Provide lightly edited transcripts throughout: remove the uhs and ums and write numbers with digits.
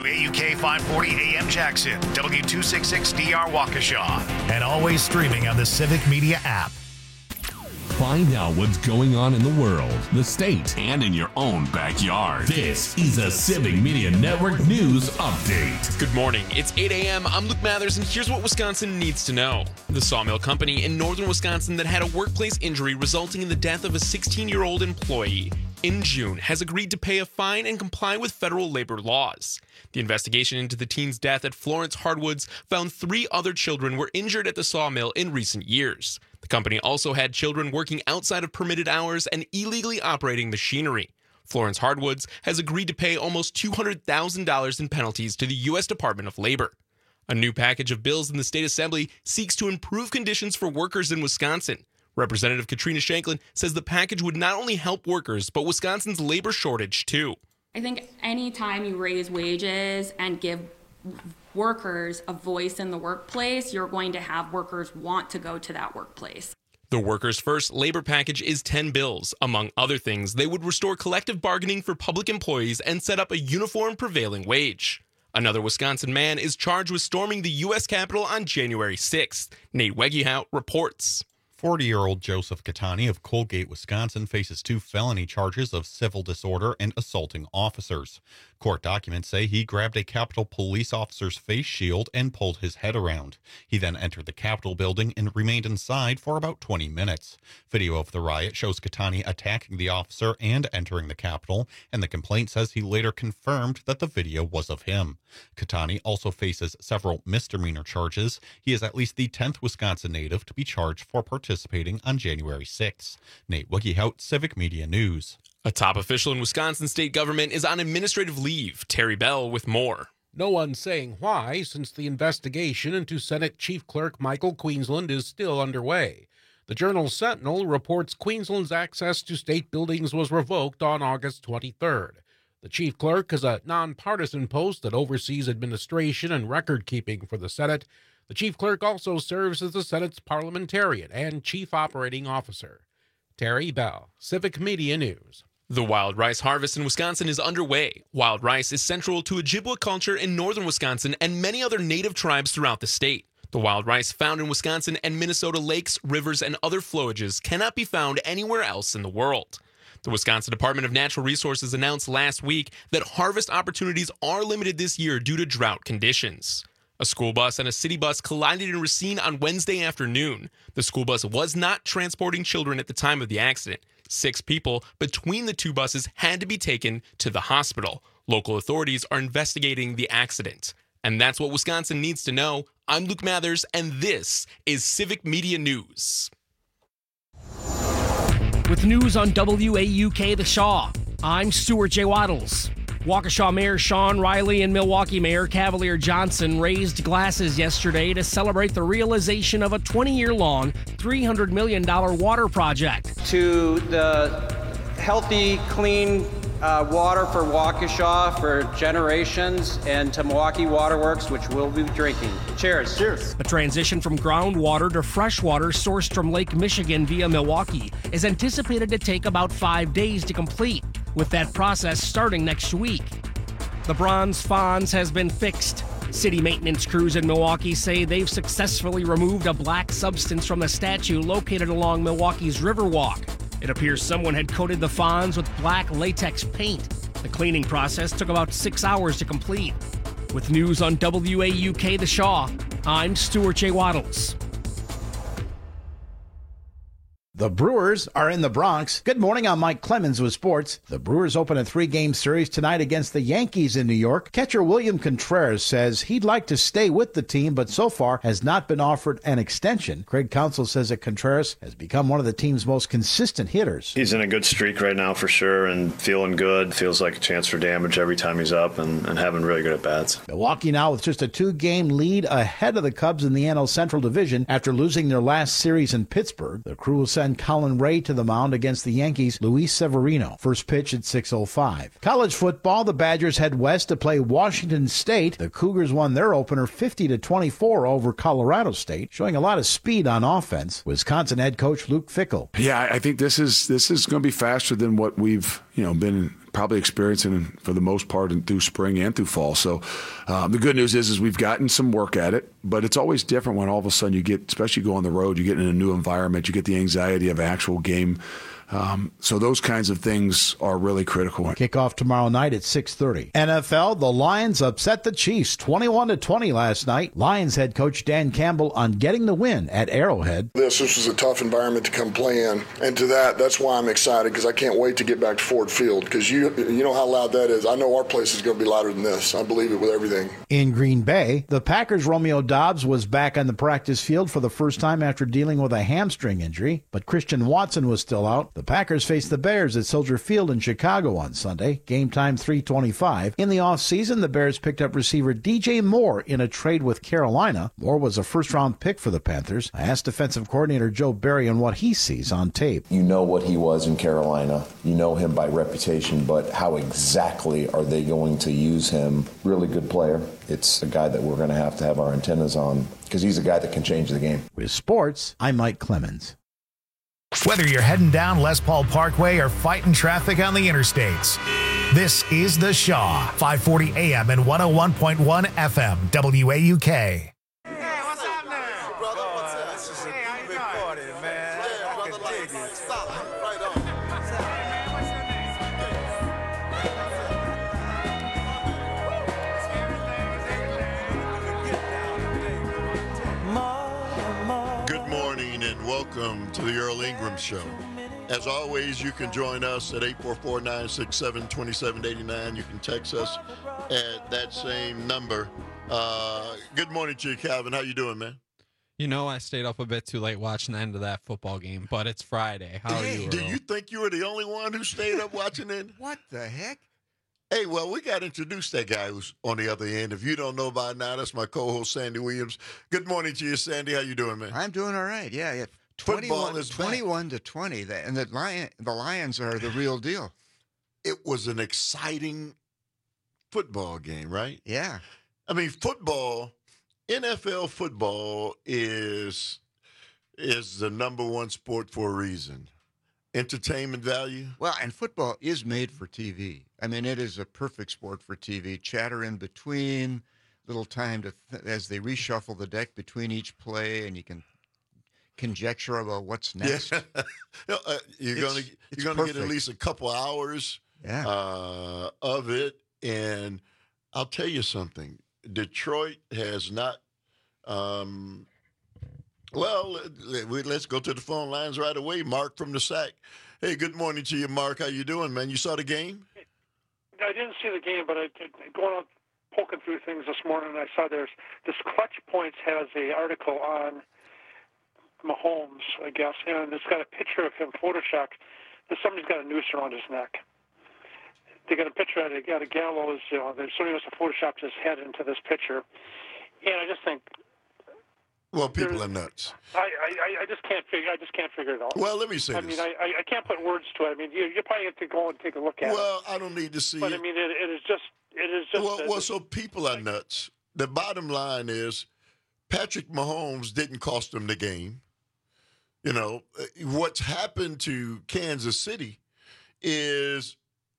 WAUK 540 AM Jackson, W266DR Waukesha, and always streaming on the Civic Media app. Find out what's going on in the world, the state, and in your own backyard. This is a Civic Media Network News Update. Good morning. It's 8 a.m. I'm Luke Mathers, and here's what Wisconsin needs to know. The sawmill company in northern Wisconsin that had a workplace injury resulting in the death of a 16-year-old employee in June has agreed to pay a fine and comply with federal labor laws. The investigation into the teen's death at Florence Hardwoods found 3 other children were injured at the sawmill in recent years. The company also had children working outside of permitted hours and illegally operating machinery. Florence Hardwoods has agreed to pay almost $200,000 in penalties to the U.S. Department of Labor. A new package of bills in the state assembly seeks to improve conditions for workers in Wisconsin. Representative Katrina Shanklin says the package would not only help workers, but Wisconsin's labor shortage, too. I think anytime you raise wages and give workers a voice in the workplace, you're going to have workers want to go to that workplace. The Workers' First labor package is 10 bills. Among other things, they would restore collective bargaining for public employees and set up a uniform prevailing wage. Another Wisconsin man is charged with storming the U.S. Capitol on January 6th. Nate Wegehout reports. 40-year-old Joseph Catani of Colgate, Wisconsin, faces 2 felony charges of civil disorder and assaulting officers. Court documents say he grabbed a Capitol police officer's face shield and pulled his head around. He then entered the Capitol building and remained inside for about 20 minutes. Video of the riot shows Catani attacking the officer and entering the Capitol, and the complaint says he later confirmed that the video was of him. Catani also faces several misdemeanor charges. He is at least the 10th Wisconsin native to be charged for participating on January 6th. Nate Wegehout, Civic Media News. A top official in Wisconsin state government is on administrative leave. Terry Bell with more. No one's saying why, since the investigation into Senate Chief Clerk Michael Queensland is still underway. The Journal Sentinel reports Queensland's access to state buildings was revoked on August 23rd. The chief clerk is a nonpartisan post that oversees administration and record-keeping for the Senate. The chief clerk also serves as the Senate's parliamentarian and chief operating officer. Terry Bell, Civic Media News. The wild rice harvest in Wisconsin is underway. Wild rice is central to Ojibwa culture in northern Wisconsin and many other native tribes throughout the state. The wild rice found in Wisconsin and Minnesota lakes, rivers, and other flowages cannot be found anywhere else in the world. The Wisconsin Department of Natural Resources announced last week that harvest opportunities are limited this year due to drought conditions. A school bus and a city bus collided in Racine on Wednesday afternoon. The school bus was not transporting children at the time of the accident. 6 people between the 2 buses had to be taken to the hospital. Local authorities are investigating the accident. And that's what Wisconsin needs to know. I'm Luke Mathers, and this is Civic Media News. With news on WAUK The Shaw, I'm Stuart J. Waddles. Waukesha Mayor Sean Riley and Milwaukee Mayor Cavalier Johnson raised glasses yesterday to celebrate the realization of a 20-year-long, $300 million water project. To the healthy, clean water for Waukesha for generations, and to Milwaukee Waterworks, which we'll be drinking. Cheers. Cheers. A transition from groundwater to fresh water sourced from Lake Michigan via Milwaukee is anticipated to take about 5 days to complete, with that process starting next week. The bronze Fonz has been fixed. City maintenance crews in Milwaukee say they've successfully removed a black substance from the statue located along Milwaukee's Riverwalk. It appears someone had coated the Fonz with black latex paint. The cleaning process took about 6 hours to complete. With news on WAUK The Shaw, I'm Stuart J. Waddles. The Brewers are in the Bronx. Good morning, I'm Mike Clemens with sports. The Brewers open a 3-game series tonight against the Yankees in New York. Catcher William Contreras says he'd like to stay with the team, but so far has not been offered an extension. Craig Counsell says that Contreras has become one of the team's most consistent hitters. He's in a good streak right now for sure and feeling good. Feels like a chance for damage every time he's up and having really good at-bats. Milwaukee now with just a 2-game lead ahead of the Cubs in the NL Central Division after losing their last series in Pittsburgh. The Crew will send Colin Ray to the mound against the Yankees' Luis Severino. First pitch at 6:05. College football, the Badgers head west to play Washington State. The Cougars won their opener 50-24 over Colorado State, showing a lot of speed on offense. Wisconsin head coach Luke Fickell. Yeah, I think this is going to be faster than what we've been probably experiencing for the most part through spring and through fall. So the good news is we've gotten some work at it, but it's always different when all of a sudden you get, especially go on the road, you get in a new environment, you get the anxiety of an actual game. So those kinds of things are really critical. Kickoff tomorrow night at 6:30. NFL, the Lions upset the Chiefs 21-20 last night. Lions head coach Dan Campbell on getting the win at Arrowhead. This was a tough environment to come play in, and that's why I'm excited, because I can't wait to get back to Ford Field, because you know how loud that is. I know our place is going to be louder than this. I believe it with everything. In Green Bay, the Packers' Romeo Doubs was back on the practice field for the first time after dealing with a hamstring injury, but Christian Watson was still out. The Packers faced the Bears at Soldier Field in Chicago on Sunday. Game time 3:25. In the offseason, the Bears picked up receiver DJ Moore in a trade with Carolina. Moore was a first-round pick for the Panthers. I asked defensive coordinator Joe Barry on what he sees on tape. You know what he was in Carolina. You know him by reputation, but how exactly are they going to use him? Really good player. It's a guy that we're going to have our antennas on, because he's a guy that can change the game. With sports, I'm Mike Clemens. Whether you're heading down Les Paul Parkway or fighting traffic on the interstates, this is The Shaw, 540 AM and 101.1 FM, WAUK. Welcome to the Earl Ingram Show. As always, you can join us at 844-967-2789. You can text us at that same number. Good morning to you, Calvin. How you doing, man? I stayed up a bit too late watching the end of that football game, but it's Friday. How are you, Earl? Do you think you were the only one who stayed up watching it? What the heck? Hey, well, we got to introduce that guy who's on the other end. If you don't know by now, that's my co-host, Sandy Williams. Good morning to you, Sandy. How you doing, man? I'm doing all right, yeah. 21-20, and the Lions are the real deal. It was an exciting football game, right? Yeah. I mean, football, NFL football is the number one sport for a reason. Entertainment value. Well, and football is made for TV. I mean, it is a perfect sport for TV. Chatter in between, little time as they reshuffle the deck between each play, and you can conjecture about what's next. Yeah. You're going to get at least a couple hours of it. And I'll tell you something. Detroit has not let's go to the phone lines right away. Mark from the SAC. Hey, good morning to you, Mark. How you doing, man? You saw the game? I didn't see the game, but going out poking through things this morning, I saw this Clutch Points has an article on Mahomes, I guess, and it's got a picture of him photoshopped. Somebody's got a noose around his neck. They got a picture at a gallows. Somebody must have photoshopped his head into this picture, and I just think, well, people are nuts. I just can't figure it out. Well, let me say this. I mean, I can't put words to it. I mean, you probably have to go and take a look at it. Well, I don't need to see but it. I mean, it is just. Well, so people are nuts. The bottom line is, Patrick Mahomes didn't cost them the game. What's happened to Kansas City is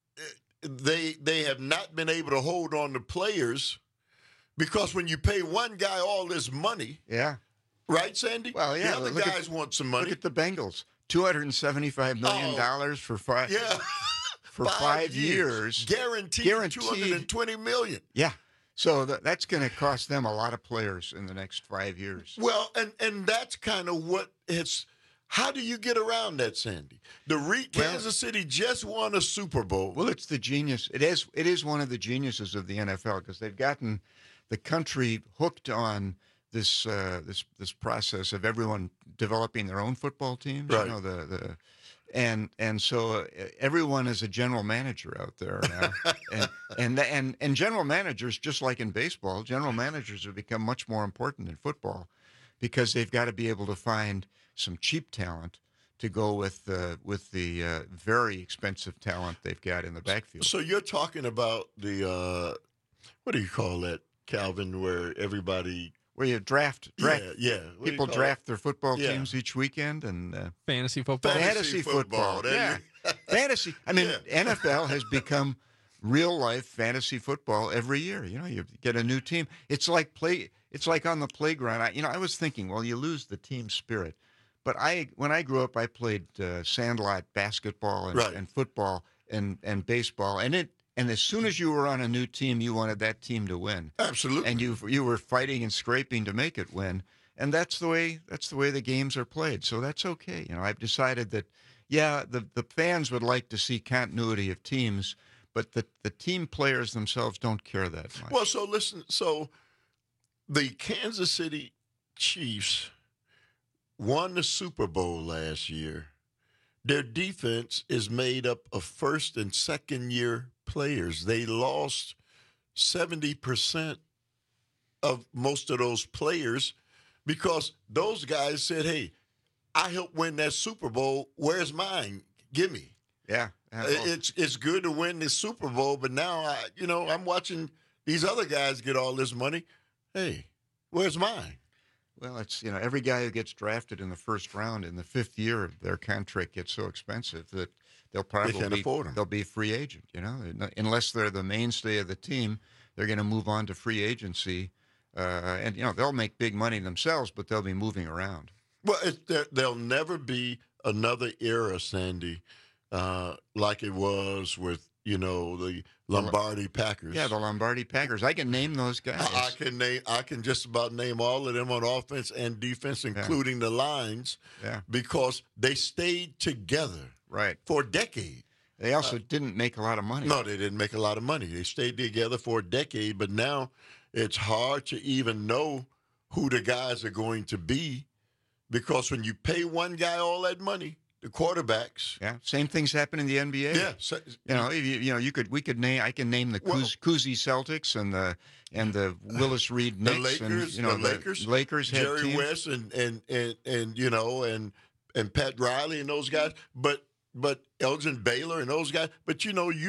they have not been able to hold on to players, because when you pay one guy all this money, right, Sandy? Well, yeah, the other guys want some money. Look at the Bengals, $275 million for five. Yeah, for 5 years, guaranteed $220 million. Yeah. So that's going to cost them a lot of players in the next 5 years. Well, and that's kind of what it's. How do you get around that, Sandy? Kansas City just won a Super Bowl. Well, it's the genius. It is one of the geniuses of the NFL, because they've gotten the country hooked on this process of everyone developing their own football teams. Right. And so everyone is a general manager out there now, and general managers, just like in baseball, general managers have become much more important in football, because they've got to be able to find some cheap talent to go with the very expensive talent they've got in the backfield. So you're talking about the what do you call that, Calvin? Where you draft. Yeah. People draft their football teams each weekend, and fantasy football. Fantasy football. Yeah. Fantasy. I mean, NFL has become real life fantasy football every year. You know, you get a new team. It's like on the playground. I was thinking, well, you lose the team spirit. But when I grew up, I played sandlot basketball and football and baseball, and as soon as you were on a new team, you wanted that team to win. Absolutely. And you were fighting and scraping to make it win. And that's the way the games are played. So that's okay. You know, I've decided that, the fans would like to see continuity of teams, but the team players themselves don't care that much. Well, so listen. So the Kansas City Chiefs won the Super Bowl last year. Their defense is made up of first and second year players. They lost 70% of most of those players because those guys said, hey, I helped win that Super Bowl. Where's mine? Give me. Yeah. It's good to win this Super Bowl, but now, I'm watching these other guys get all this money. Hey, where's mine? Well, it's, every guy who gets drafted in the first round in the fifth year, their contract gets so expensive that they'll be a free agent, unless they're the mainstay of the team, they're going to move on to free agency. And they'll make big money themselves, but they'll be moving around. Well, there'll never be another era, Sandy, like it was with, the Lombardi Packers. Yeah, the Lombardi Packers. I can name those guys. I can just about name all of them on offense and defense, including the lines, because they stayed together for a decade. They also didn't make a lot of money. No, they didn't make a lot of money. They stayed together for a decade, but now it's hard to even know who the guys are going to be because when you pay one guy all that money, the quarterbacks. Yeah, same things happen in the NBA. Yeah, I can name the Cousy Celtics and the Willis Reed Knicks, the Lakers, had Jerry teams. West and Pat Riley and those guys, but Elgin Baylor and those guys. But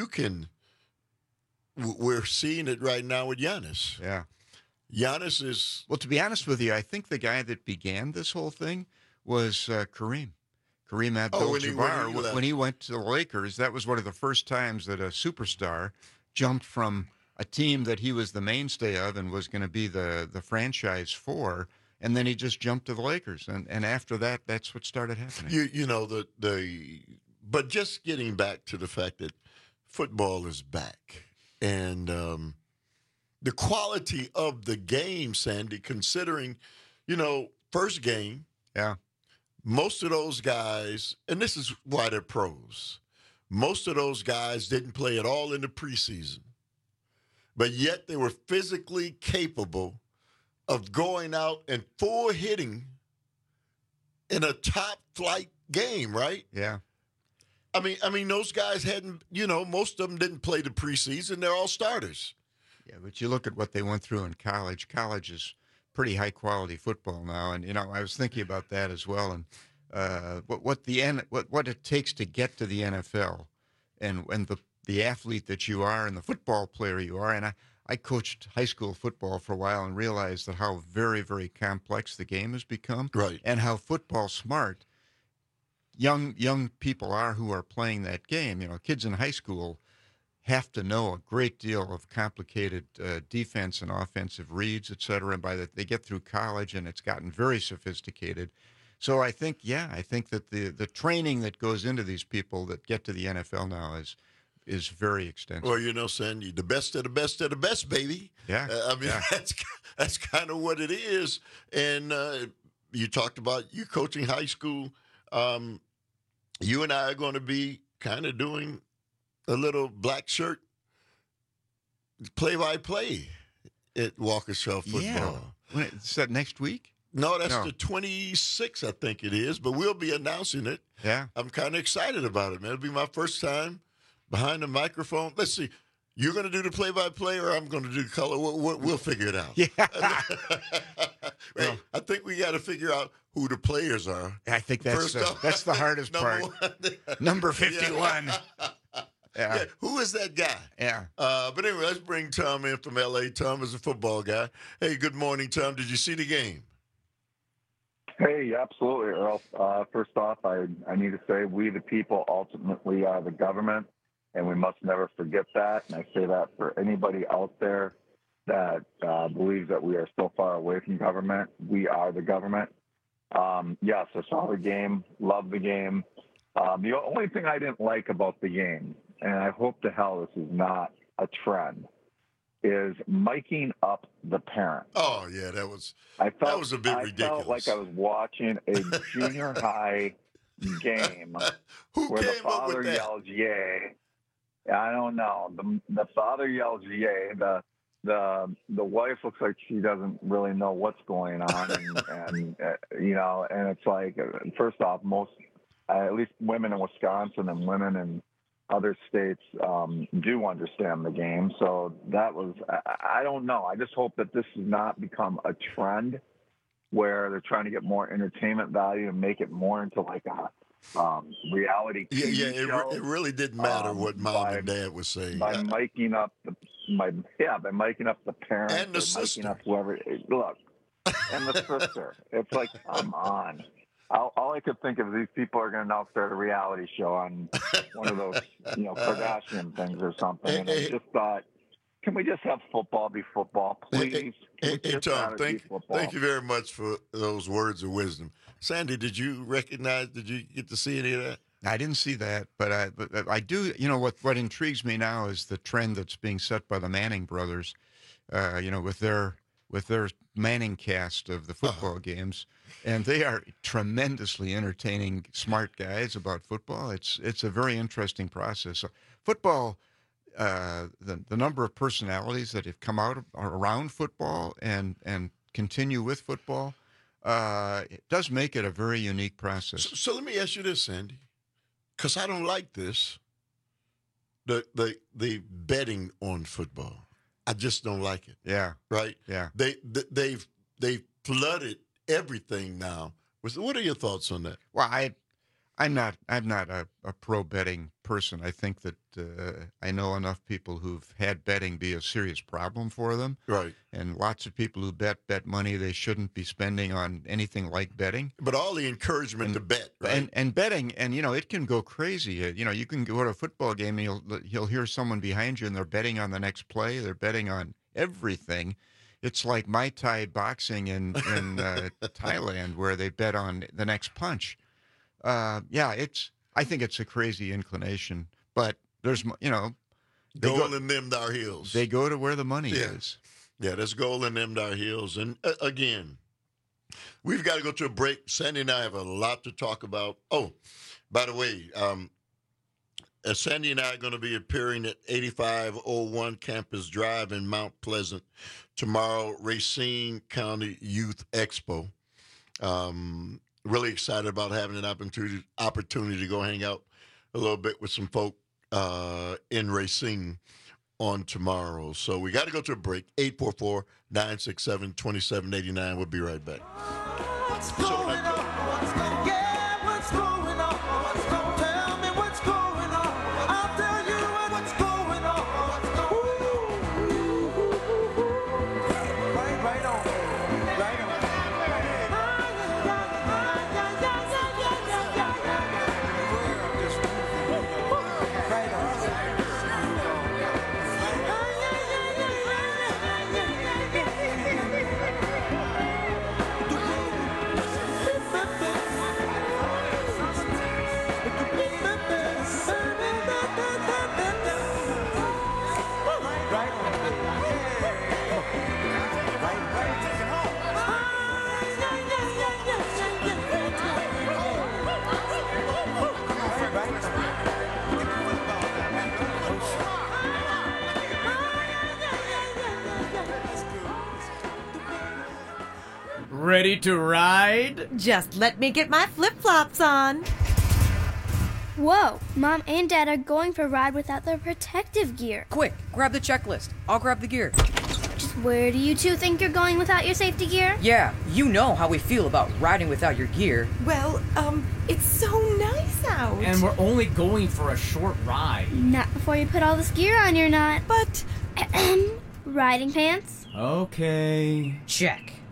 we're seeing it right now with Giannis. Yeah, Giannis is. Well, to be honest with you, I think the guy that began this whole thing was Kareem Abdul-Jabbar. When he went to the Lakers, that was one of the first times that a superstar jumped from a team that he was the mainstay of and was going to be the franchise for, and then he just jumped to the Lakers. And after that, that's what started happening. But just getting back to the fact that football is back and the quality of the game, Sandy, considering, first game. Yeah. Most of those guys, and this is why they're pros, most of those guys didn't play at all in the preseason, but yet they were physically capable of going out and full hitting in a top flight game, right? Yeah. I mean, those guys hadn't, most of them didn't play the preseason. They're all starters. Yeah, but you look at what they went through in college. College is pretty high quality football now, and I was thinking about that as well, and what it takes to get to the NFL, and the athlete that you are, and the football player you are, and I coached high school football for a while and realized that how very, very complex the game has become, right, and how football smart young people are who are playing that game. Kids in high school have to know a great deal of complicated defense and offensive reads, et cetera. And by that, they get through college, and it's gotten very sophisticated. So I think that the training that goes into these people that get to the NFL now is very extensive. Well, Sandy, the best of the best of the best, baby. Yeah. That's kind of what it is. And you talked about you coaching high school. You and I are going to be kind of doing a little black shirt play-by-play at Waukesha football. Yeah. Is that next week? No, that's the 26th, I think it is, but we'll be announcing it. Yeah. I'm kind of excited about it, man. It'll be my first time behind the microphone. Let's see. You're going to do the play-by-play or I'm going to do the color? We'll figure it out. Yeah. Hey, I think we got to figure out who the players are. I think that's the hardest part. Number 51. Yeah. Who is that guy? Yeah. But anyway, let's bring Tom in from L.A. Tom is a football guy. Hey, good morning, Tom. Did you see the game? Hey, absolutely, Earl. First off, I need to say we, the people, ultimately are the government, and we must never forget that. And I say that for anybody out there that believes that we are so far away from government. We are the government. Yes, I saw the game, loved the game. The only thing I didn't like about the game, and I hope to hell this is not a trend, is miking up the parents. Oh, yeah, that was a bit ridiculous. I felt like I was watching a junior high game where the father yells, yay. I don't know. The father yells, yay. The wife looks like she doesn't really know what's going on. And it's like, first off, most, at least women in Wisconsin and women in other states do understand the game. So that was, I don't know. I just hope that this does not become a trend where they're trying to get more entertainment value and make it more into like a reality TV show. It really didn't matter what mom and dad was saying. By miking up the parents and the sister. Miking up whoever. Look, and the sister. It's like, come on. All I could think of, these people are going to now start a reality show on one of those, Kardashian things or something. And I just thought, can we just have football be football, please? Hey, Tom, thank you very much for those words of wisdom. Sandy, did you get to see any of that? I didn't see that, but I do. What intrigues me now is the trend that's being set by the Manning brothers. With their Manning cast of the football games, and they are tremendously entertaining, smart guys about football. It's a very interesting process. So football, the number of personalities that have come out around football and continue with football, it does make it a very unique process. So let me ask you this, Sandy, because I don't like this. The betting on football. I just don't like it. Yeah. Right? Yeah. They've flooded everything now. What are your thoughts on that? Well, I'm not a pro betting person. I think that I know enough people who've had betting be a serious problem for them. Right. And lots of people who bet money they shouldn't be spending on anything like betting. But all the encouragement to bet, right? And betting, and it can go crazy. You can go to a football game and you'll hear someone behind you and they're betting on the next play. They're betting on everything. It's like Muay Thai boxing in Thailand, where they bet on the next punch. I think it's a crazy inclination, but there's, gold in them dar hills. They go to where the money is. Yeah, there's gold in them dar hills. And again, we've got to go to a break. Sandy and I have a lot to talk about. Oh, by the way, Sandy and I are going to be appearing at 8501 Campus Drive in Mount Pleasant tomorrow, Racine County Youth Expo. Really excited about having an opportunity to go hang out a little bit with some folk in Racine on tomorrow. So we got to go to a break. 844-967-2789. We'll be right back. Ready to ride? Just let me get my flip-flops on. Whoa, Mom and Dad are going for a ride without their protective gear. Quick, grab the checklist. I'll grab the gear. Just where do you two think you're going without your safety gear? Yeah, you know how we feel about riding without your gear. Well, it's so nice out. And we're only going for a short ride. Not before you put all this gear on, you're not. But... riding pants? Okay. Check.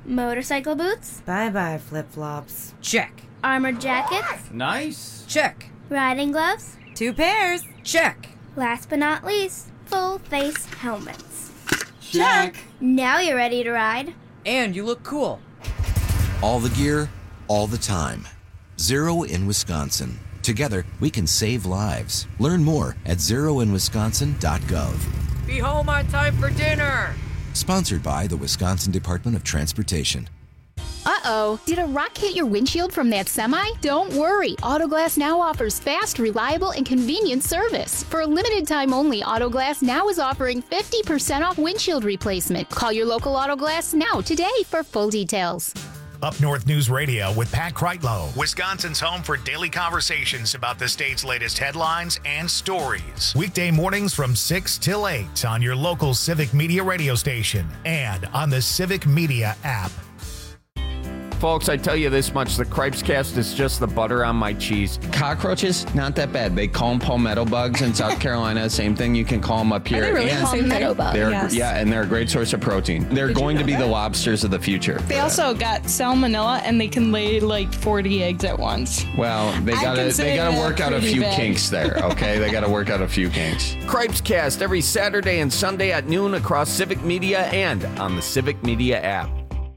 Motorcycle boots? Bye-bye, flip-flops. Check. Armored jackets? Nice. Check. Riding gloves? 2 pairs. Check. Last but not least, full face helmets. Check. Now you're ready to ride. And you look cool. All the gear, all the time. Zero in Wisconsin. Together, we can save lives. Learn more at zeroinwisconsin.gov. Be home on time for dinner. Sponsored by the Wisconsin Department of Transportation. Uh-oh, did a rock hit your windshield from that semi? Don't worry, Autoglass Now offers fast, reliable, and convenient service. For a limited time only, Autoglass Now is offering 50% off windshield replacement. Call your local Autoglass Now today for full details. Up North News Radio with Pat Kreitlow, Wisconsin's home for daily conversations about the state's latest headlines and stories. Weekday mornings from 6 till 8 on your local Civic Media radio station and on the Civic Media app. Folks, I tell you this much, the Cripescast is just the butter on my cheese. Cockroaches, not that bad. They call them palmetto bugs in South Carolina. Same thing, you can call them up here. Are they really palmetto bugs? Yes. Yeah, and they're a great source of protein. They're going to be the lobsters of the future. They also got salmonella, and they can lay like 40 eggs at once. Well, they gotta work out a few kinks there, okay? They gotta work out a few kinks. Cripescast every Saturday and Sunday at noon across Civic Media and on the Civic Media app.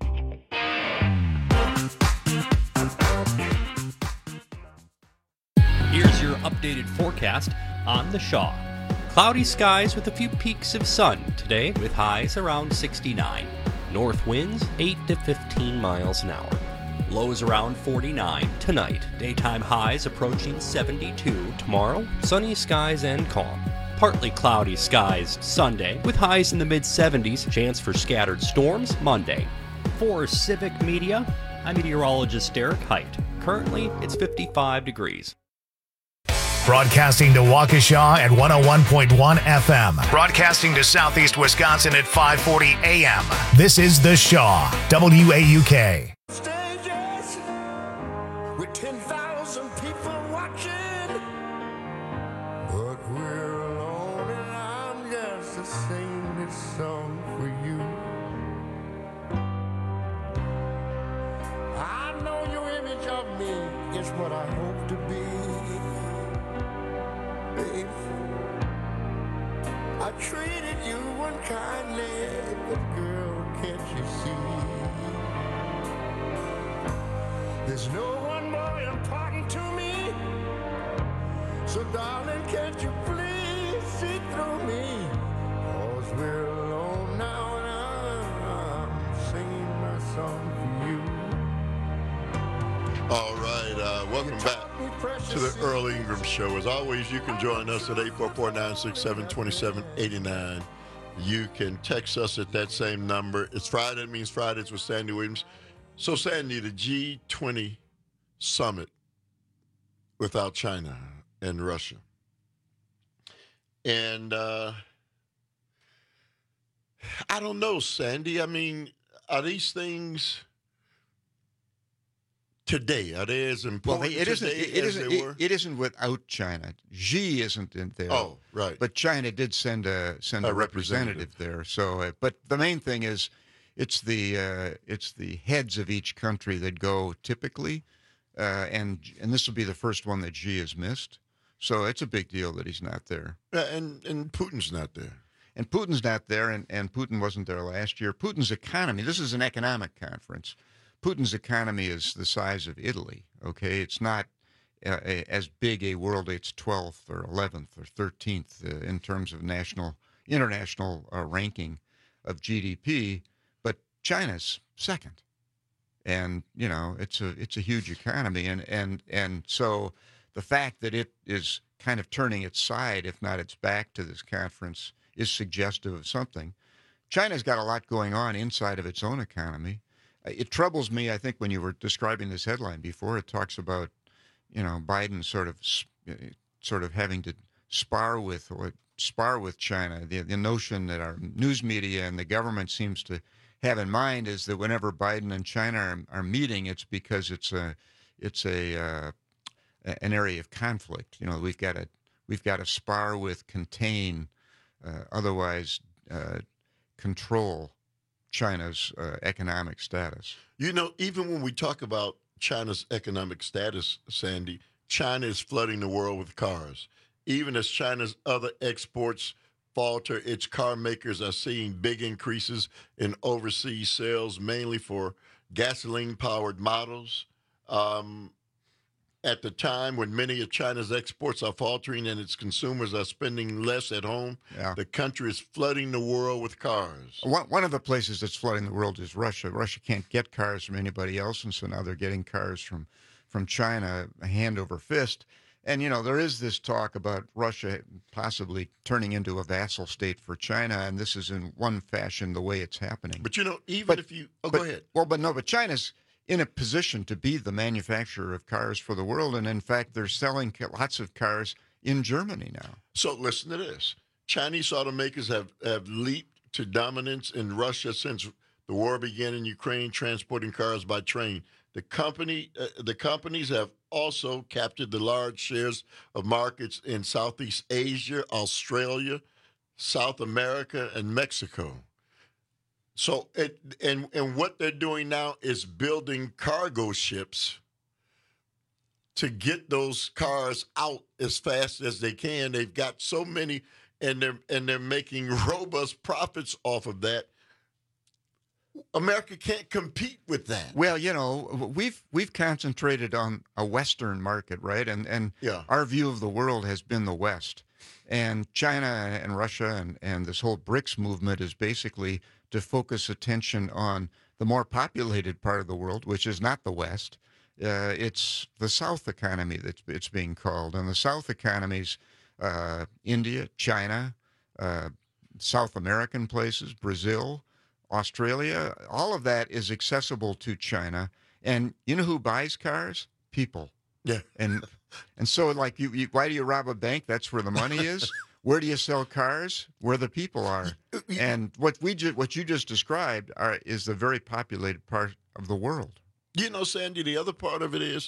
Here's your updated forecast on the Shaw. Cloudy skies with a few peaks of sun today with highs around 69. North winds 8 to 15 miles an hour. Lows around 49 tonight. Daytime highs approaching 72 tomorrow. Sunny skies and calm. Partly cloudy skies Sunday with highs in the mid-70s. Chance for scattered storms Monday. For Civic Media, I'm meteorologist Derek Height. Currently, it's 55 degrees. Broadcasting to Waukesha at 101.1 FM. Broadcasting to Southeast Wisconsin at 540 AM. This is The Shaw, WAUK. Stages with 10,000 people watching, but we're alone and I'm just to sing this song for you. I know your image of me is what I hope to be. I treated you unkindly, but girl, can't you see? There's no one more important to me. So darling, can't you please see through me? 'Cause we're alone now and I'm singing my song for you. All right, welcome back to the Earl Ingram Show. As always, you can join us at 844-967-2789. You can text us at that same number. It's Friday. It means Fridays with Sandy Williams. So, Sandy, the G20 summit without China and Russia. And I don't know, Sandy. I mean, are these things today, are they as important today as they were? It isn't without China. Xi isn't in there. Oh, right. But China did send a representative there. So, but the main thing is, it's the heads of each country that go typically, and this will be the first one that Xi has missed. So it's a big deal that he's not there. And Putin's not there. And Putin's not there, and Putin wasn't there last year. Putin's economy. This is an economic conference. Putin's economy is the size of Italy, okay? It's not as big a world. It's 12th or 11th or 13th in terms of international ranking of GDP, but China's second. And, you know, it's a huge economy. And so the fact that it is kind of turning its side, if not its back to this conference, is suggestive of something. China's got a lot going on inside of its own economy. It troubles me, I think, when you were describing this headline before, it talks about, you know, Biden sort of having to spar with China. The notion that our news media and the government seems to have in mind is that whenever Biden and China are meeting, it's because it's an area of conflict. You know, we've got to spar with, contain, otherwise control China's economic status. You know, even when we talk about China's economic status, Sandy, China is flooding the world with cars. Even as China's other exports falter, its car makers are seeing big increases in overseas sales, mainly for gasoline-powered models. At the time when many of China's exports are faltering and its consumers are spending less at home, the country is flooding the world with cars. One of the places that's flooding the world is Russia. Russia can't get cars from anybody else, and so now they're getting cars from China hand over fist. And, you know, there is this talk about Russia possibly turning into a vassal state for China, and this is in one fashion the way it's happening. But, you know, if you... go ahead. But China's in a position to be the manufacturer of cars for the world, and in fact, they're selling lots of cars in Germany now. So listen to this. Chinese automakers have leaped to dominance in Russia since the war began in Ukraine, transporting cars by train. The companies have also captured the large shares of markets in Southeast Asia, Australia, South America, and Mexico. So, and what they're doing now is building cargo ships to get those cars out as fast as they can. They've got so many, and they're making robust profits off of that. America can't compete with that. Well, you know, we've concentrated on a Western market, right? And our view of the world has been the West. And China and Russia and this whole BRICS movement is basically to focus attention on the more populated part of the world, which is not the West. It's the South economy it's being called. And the South economies, India, China, South American places, Brazil, Australia, all of that is accessible to China. And you know who buys cars? People. Yeah. And so, like, you why do you rob a bank? That's where the money is. Where do you sell cars? Where the people are. And what you just described is the very populated part of the world. You know, Sandy, the other part of it is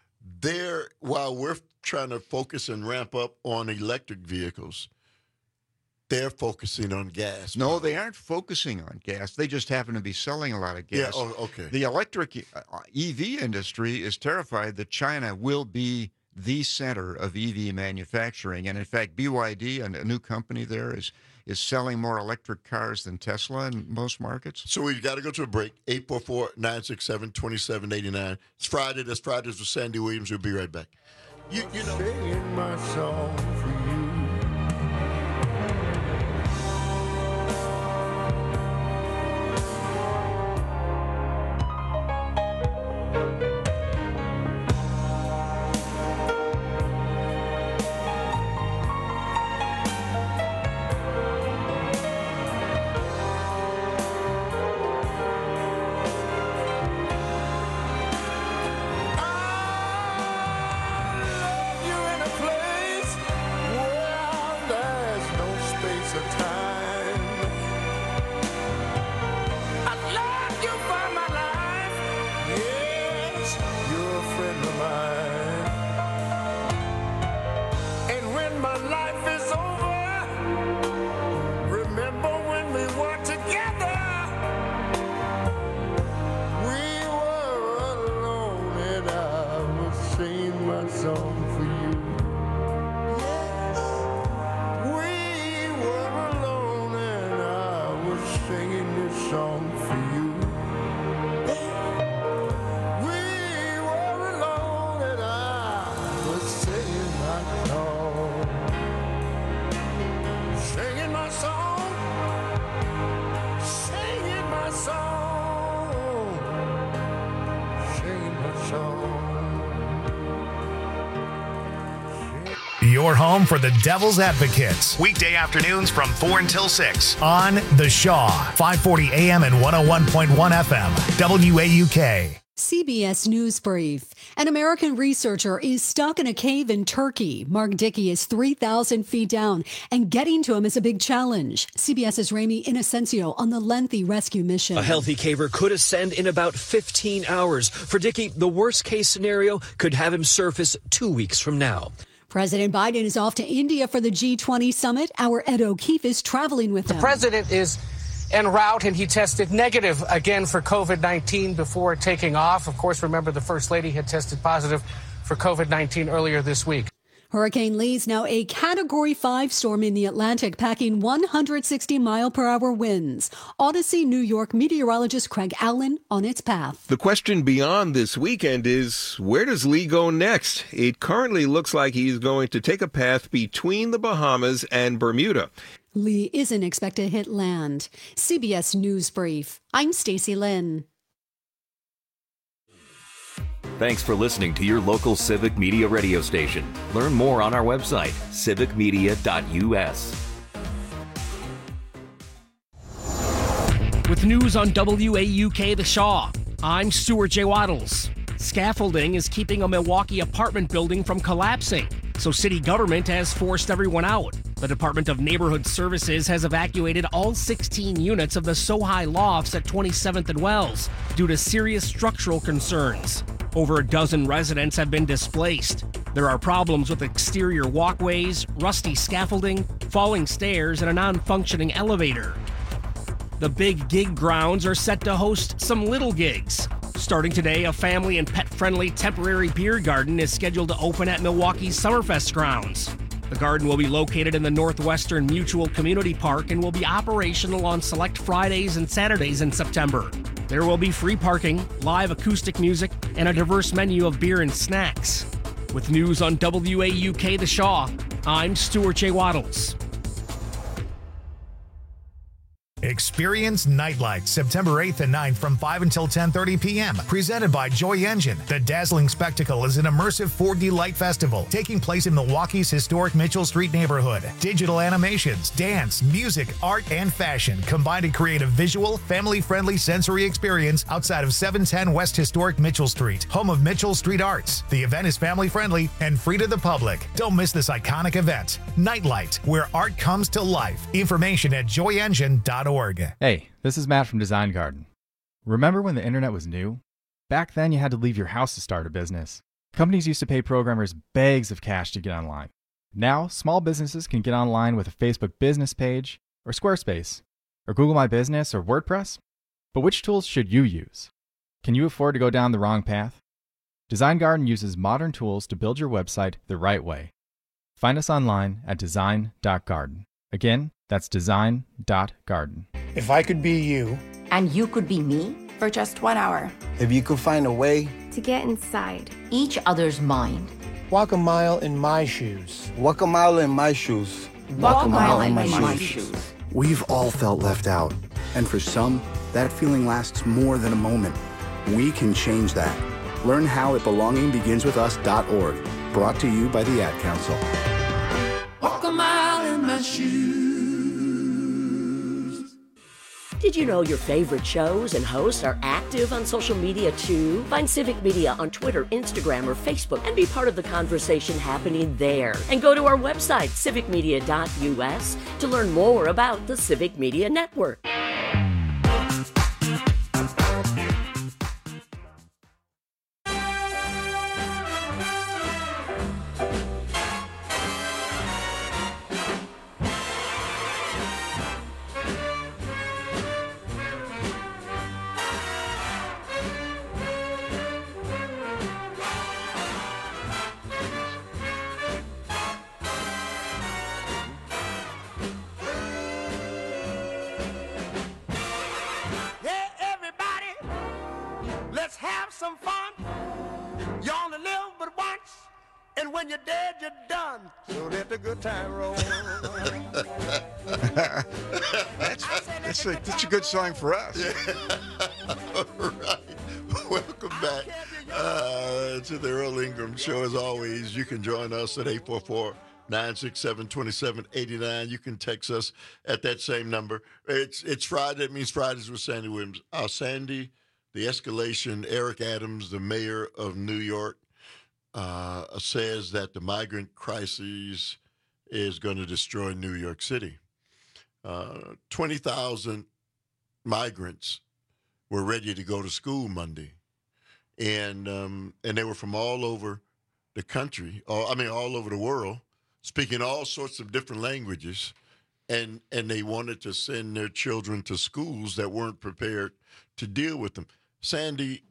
while we're trying to focus and ramp up on electric vehicles, they're focusing on gas. No, they aren't focusing on gas. They just happen to be selling a lot of gas. Yeah, okay. The electric EV industry is terrified that China will be the center of EV manufacturing. And in fact, BYD, a new company there, is selling more electric cars than Tesla in most markets. So we've got to go to a break. 844-967-2789. It's Friday. That's Fridays with Sandy Williams. We'll be right back. You know. Singing my song for you. Your home for the Devil's Advocates. Weekday afternoons from 4 until 6 on The Shaw, 540 AM and 101.1 FM, WAUK. CBS News Brief. An American researcher is stuck in a cave in Turkey. Mark Dickey is 3,000 feet down, and getting to him is a big challenge. CBS's Ramy Inocencio on the lengthy rescue mission. A healthy caver could ascend in about 15 hours. For Dickey, the worst-case scenario could have him surface 2 weeks from now. President Biden is off to India for the G20 summit. Our Ed O'Keefe is traveling with him. The president is en route, and he tested negative again for COVID-19 before taking off. Of course, remember the First Lady had tested positive for COVID-19 earlier this week. Hurricane Lee's now a Category 5 storm in the Atlantic, packing 160-mile-per-hour winds. Odyssey, New York meteorologist Craig Allen on its path. The question beyond this weekend is, where does Lee go next? It currently looks like he's going to take a path between the Bahamas and Bermuda. Lee isn't expected to hit land. CBS News Brief. I'm Stacey Lynn. Thanks for listening to your local Civic Media radio station. Learn more on our website, civicmedia.us. With news on WAUK The Shaw, I'm Stuart J. Waddles. Scaffolding is keeping a Milwaukee apartment building from collapsing, so city government has forced everyone out. The Department of Neighborhood Services has evacuated all 16 units of the Sohai Lofts at 27th and Wells due to serious structural concerns. Over a dozen residents have been displaced. There are problems with exterior walkways, rusty scaffolding, falling stairs, and a non-functioning elevator. The Big Gig grounds are set to host some little gigs. Starting today, a family and pet-friendly temporary beer garden is scheduled to open at Milwaukee's Summerfest grounds. The garden will be located in the Northwestern Mutual Community Park and will be operational on select Fridays and Saturdays in September. There will be free parking, live acoustic music, and a diverse menu of beer and snacks. With news on WAUK The Shaw, I'm Stuart J. Waddles. Experience Nightlight, September 8th and 9th from 5 until 10:30 p.m. Presented by Joy Engine. The dazzling spectacle is an immersive 4D light festival taking place in Milwaukee's historic Mitchell Street neighborhood. Digital animations, dance, music, art, and fashion combine to create a visual, family-friendly sensory experience outside of 710 West Historic Mitchell Street, home of Mitchell Street Arts. The event is family-friendly and free to the public. Don't miss this iconic event. Nightlight, where art comes to life. Information at joyengine.org. Hey, this is Matt from Design Garden. Remember when the internet was new? Back then you had to leave your house to start a business. Companies used to pay programmers bags of cash to get online. Now, small businesses can get online with a Facebook business page, or Squarespace, or Google My Business, or WordPress. But which tools should you use? Can you afford to go down the wrong path? Design Garden uses modern tools to build your website the right way. Find us online at design.garden. Again, that's design.garden. If I could be you, and you could be me, for just 1 hour. if you could find a way To get inside. each other's mind. walk a mile in my shoes. Walk a mile in my shoes. Walk a mile in my shoes. We've all felt left out, and for some, that feeling lasts more than a moment. We can change that. Learn how at belongingbeginswithus.org. Brought to you by the Ad Council. Walk a mile in my shoes. Did you know your favorite shows and hosts are active on social media too? Find Civic Media on Twitter, Instagram, or Facebook and be part of the conversation happening there. And go to our website, civicmedia.us, to learn more about the Civic Media Network. Hey, everybody, let's have some fun. You only live but once, and when you're dead, you're done. So let the good time roll. That's a good song for us. All right. Welcome back to the Earl Ingram Show. As always, you can join us at 844-967-2789. You can text us at that same number. It's Friday. It means Fridays with Sandy Williams. Sandy, the escalation, Eric Adams, the mayor of New York, says that the migrant crisis is going to destroy New York City. 20,000 migrants were ready to go to school Monday, and they were from all over the country, all over the world, speaking all sorts of different languages, and they wanted to send their children to schools that weren't prepared to deal with them. Sandy,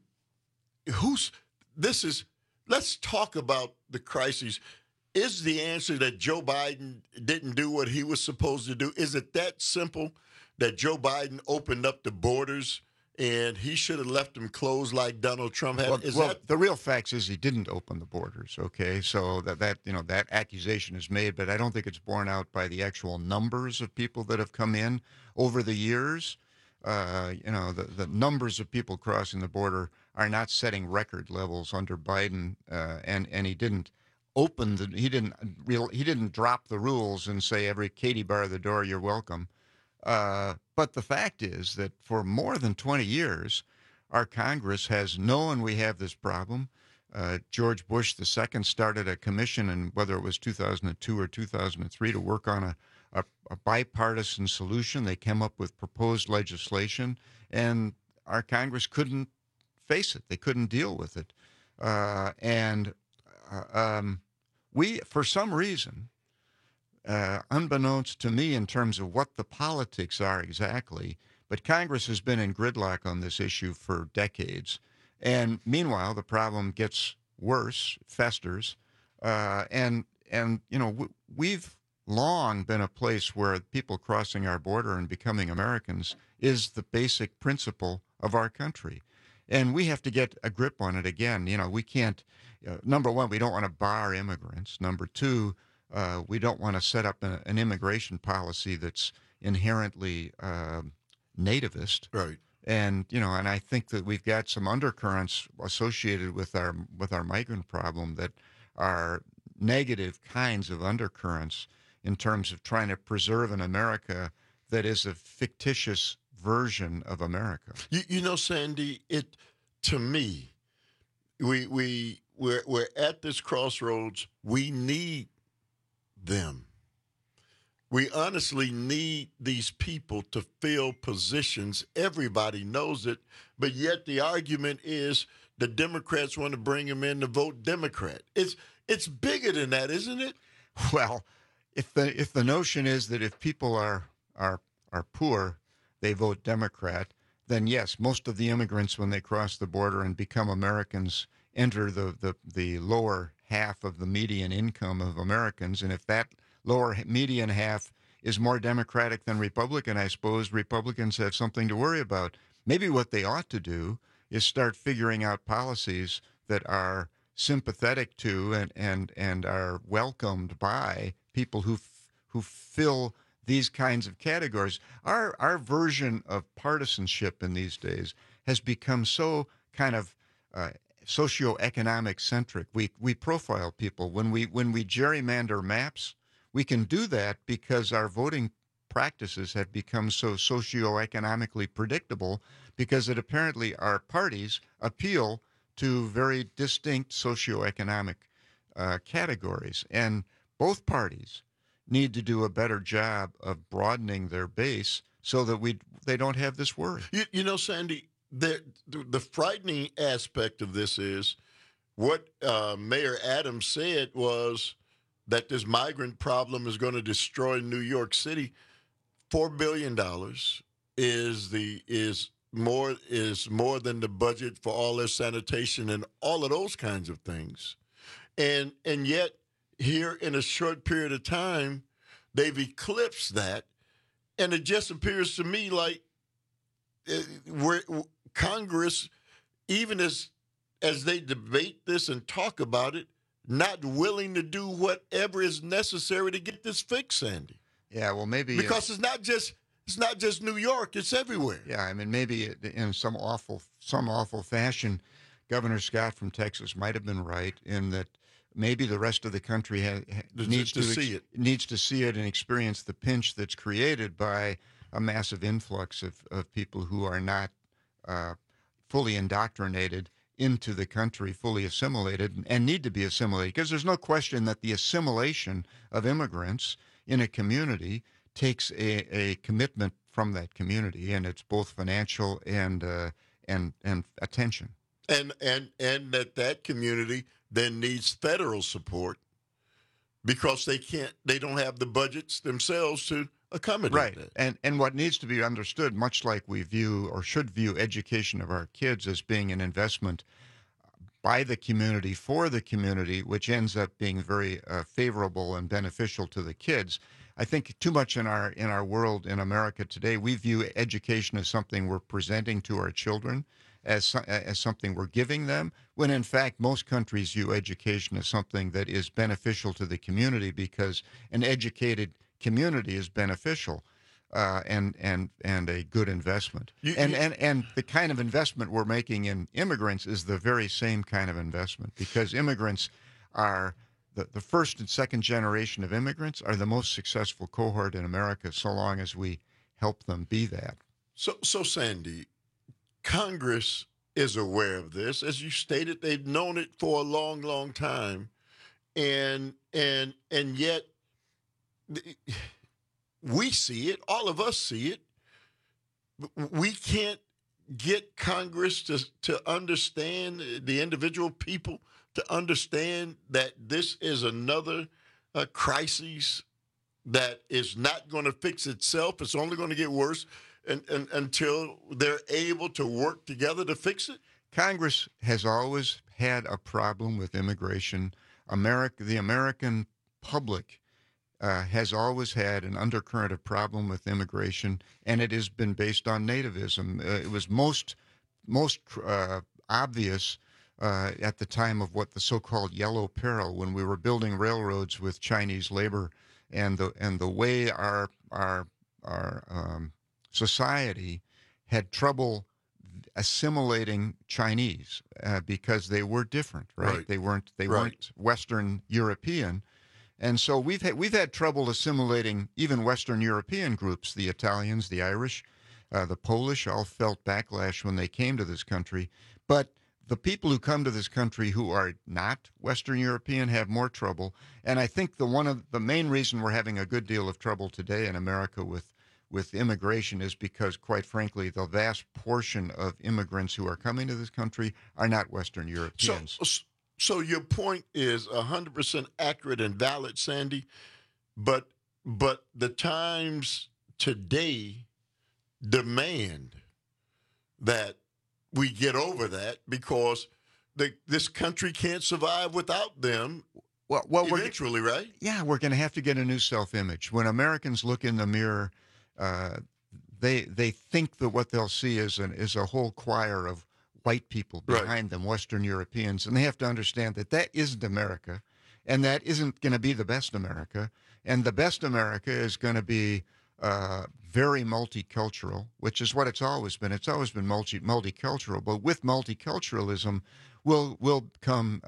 let's talk about the crises. Is the answer that Joe Biden didn't do what he was supposed to do? Is it that simple that Joe Biden opened up the borders and he should have left them closed like Donald Trump had? The real facts is he didn't open the borders, okay? So that accusation is made, but I don't think it's borne out by the actual numbers of people that have come in over the years. The numbers of people crossing the border are not setting record levels under Biden, and he didn't he didn't drop the rules and say every Katie bar at the door, you're welcome. But the fact is that for more than 20 years, our Congress has known we have this problem. George Bush II started a commission, and whether it was 2002 or 2003, to work on a bipartisan solution. They came up with proposed legislation, and our Congress couldn't face it. They couldn't deal with it. We, for some reason, unbeknownst to me in terms of what the politics are exactly, but Congress has been in gridlock on this issue for decades. And meanwhile, the problem gets worse, festers, we've long been a place where people crossing our border and becoming Americans is the basic principle of our country. And we have to get a grip on it again. We can't, number one, we don't want to bar immigrants. Number two, we don't want to set up an immigration policy that's inherently nativist. Right. And and I think that we've got some undercurrents associated with our migrant problem that are negative kinds of undercurrents in terms of trying to preserve an America that is a fictitious version of America. Sandy, to me, we're at this crossroads. We need them. We honestly need these people to fill positions. Everybody knows it, but yet the argument is the Democrats want to bring them in to vote Democrat. It's bigger than that, isn't it? Well, if the notion is that if people are poor, they vote Democrat, then yes, most of the immigrants, when they cross the border and become Americans, enter the lower half of the median income of Americans, and if that lower median half is more Democratic than Republican, I suppose Republicans have something to worry about. Maybe what they ought to do is start figuring out policies that are sympathetic to and are welcomed by people who fill these kinds of categories. Our version of partisanship in these days has become so kind of socioeconomic centric. We profile people when we gerrymander maps. We can do that because our voting practices have become so socioeconomically predictable, because it apparently our parties appeal to very distinct socioeconomic categories. And both parties need to do a better job of broadening their base so that they don't have this worry. Sandy, the frightening aspect of this is what Mayor Adams said was that this migrant problem is going to destroy New York City. $4 billion is more than the budget for all their sanitation and all of those kinds of things. And yet, here in a short period of time, they've eclipsed that. And it just appears to me like Congress, even as they debate this and talk about it, not willing to do whatever is necessary to get this fixed, Sandy. Yeah, well, maybe because it's not just New York; it's everywhere. Yeah, I mean, maybe in some awful fashion, Governor Scott from Texas might have been right in that maybe the rest of the country needs to see it and experience the pinch that's created by a massive influx of people who are not fully indoctrinated into the country, fully assimilated, and need to be assimilated. Because there's no question that the assimilation of immigrants in a community takes a commitment from that community, and it's both financial and attention. And that community then needs federal support because they don't have the budgets themselves to accommodate that. And what needs to be understood, much like we view or should view education of our kids as being an investment by the community for the community, which ends up being very favorable and beneficial to the kids. I think too much in our world in America today, we view education as something we're presenting to our children, as something we're giving them, when in fact most countries view education as something that is beneficial to the community, because an educated community is beneficial and a good investment. And the kind of investment we're making in immigrants is the very same kind of investment, because immigrants are the first and second generation of immigrants are the most successful cohort in America, so long as we help them be that. So Sandy, Congress is aware of this. As you stated, they've known it for a long, long time. And yet we see it, all of us see it. We can't get Congress to understand, the individual people to understand that this is another crisis that is not going to fix itself. It's only going to get worse until they're able to work together to fix it. Congress has always had a problem with immigration. The American public has always had an undercurrent of problem with immigration, and it has been based on nativism. It was most obvious at the time of what the so-called Yellow Peril, when we were building railroads with Chinese labor, and the way our society had trouble assimilating Chinese because they were different, right? They weren't Western European. And so we've had trouble assimilating even Western European groups. The Italians, the Irish, the Polish all felt backlash when they came to this country. But the people who come to this country who are not Western European have more trouble. And I think one of the main reason we're having a good deal of trouble today in America with immigration is because, quite frankly, the vast portion of immigrants who are coming to this country are not Western Europeans. So your point is 100% accurate and valid, Sandy, but the times today demand that we get over that, because this country can't survive without them. Well, eventually, right? Yeah, we're going to have to get a new self-image. When Americans look in the mirror, they think that what they'll see is a whole choir of white people behind them, Western Europeans, and they have to understand that isn't America, and that isn't going to be the best America, and the best America is going to be very multicultural, which is what it's always been. It's always been multicultural, but with multiculturalism will come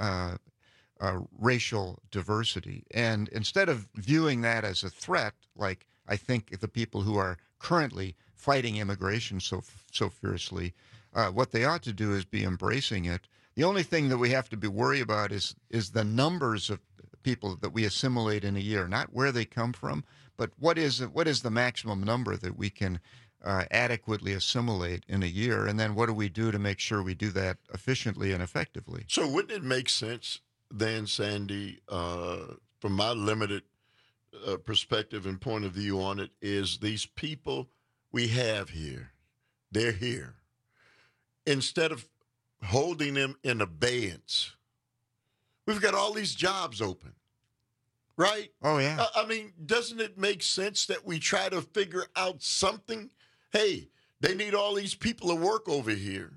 racial diversity. And instead of viewing that as a threat, like I think the people who are currently fighting immigration so fiercely, what they ought to do is be embracing it. The only thing that we have to be worried about is the numbers of people that we assimilate in a year, not where they come from, but what is the maximum number that we can adequately assimilate in a year, and then what do we do to make sure we do that efficiently and effectively? So wouldn't it make sense then, Sandy, from my limited perspective and point of view on it, is these people we have here, they're here. Instead of holding them in abeyance, we've got all these jobs open, right? Oh, yeah. I mean, doesn't it make sense that we try to figure out something? Hey, they need all these people to work over here,